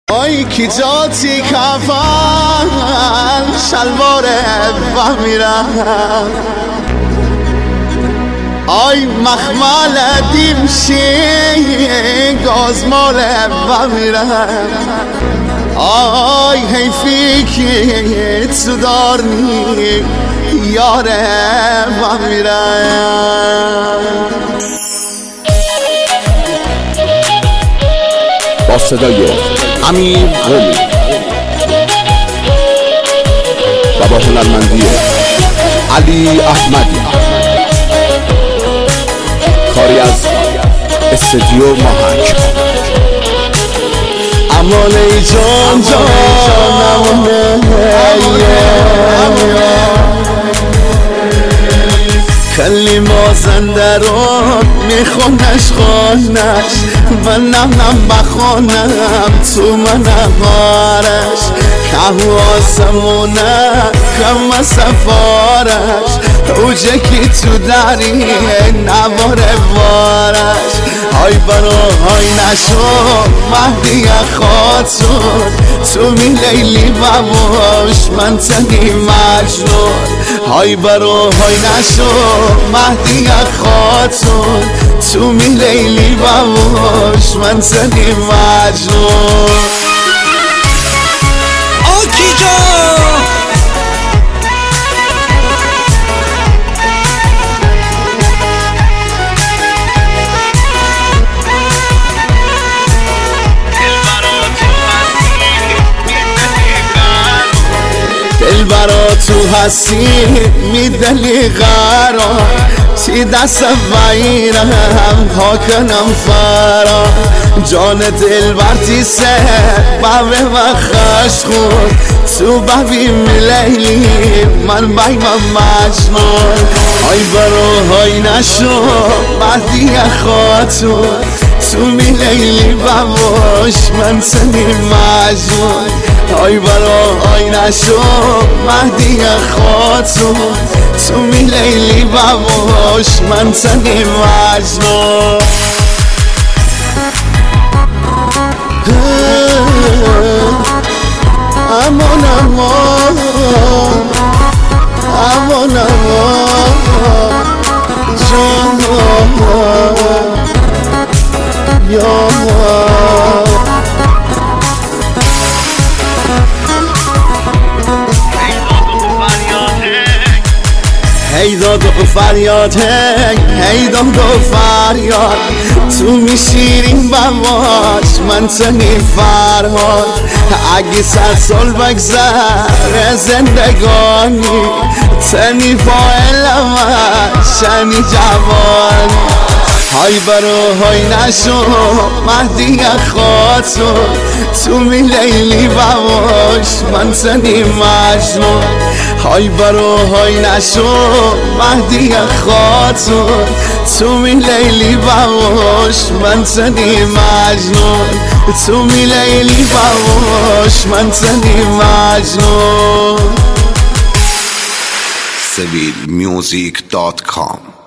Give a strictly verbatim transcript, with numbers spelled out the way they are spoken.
آی کی جاتی کفن شلوار و میرم آی مخمل دیمشی گازمال و میرم آی حیفی که تو دارنی یاره و میرم. با صدای امیر قلی و با هنرمندی علی احمدی، کاری از استودیو ماهک. امانه جان جان کلی مازندران میخونش خانش من نم بخونم تو من هارش که آسمونه کم سفارش اوجه کی تو داری نواره وارش های برو های نشو مهدی خاتون تو می لیلی بباش من تنی مجنون های برو های نشو مهدی خاتون تو می لیلی بباش من تنی مجنون. آکی جان دل برا تو هستی میدلی قرار تی دست ویرم ها کنم فرا جان دل برتی سه بابه و خش خود تو ببی لیلی من بای من مجنون های برو های نشو مهدی خاتون تو می لیلی بباش من سنی مجنون های برا های نشو مهدی خاتون تو می لیلی بباش من سنی مجنون. امان امان امان امان جان یا هی داد و فریاد هی داد و فریاد تو می شیرین بواش من تنی فرهاد اگه صد سال بگذر زندگانی تنی فایل من شنی جوانی های برو های نشو مهدی خاتون تو می لیلی بواش من تنی مجنون های برو های نشو مهدی خاتون تو می لیلی بواش من تنی مجنون تو می لیلی بواش من تنی مجنون. سبیل میوزیک دات کام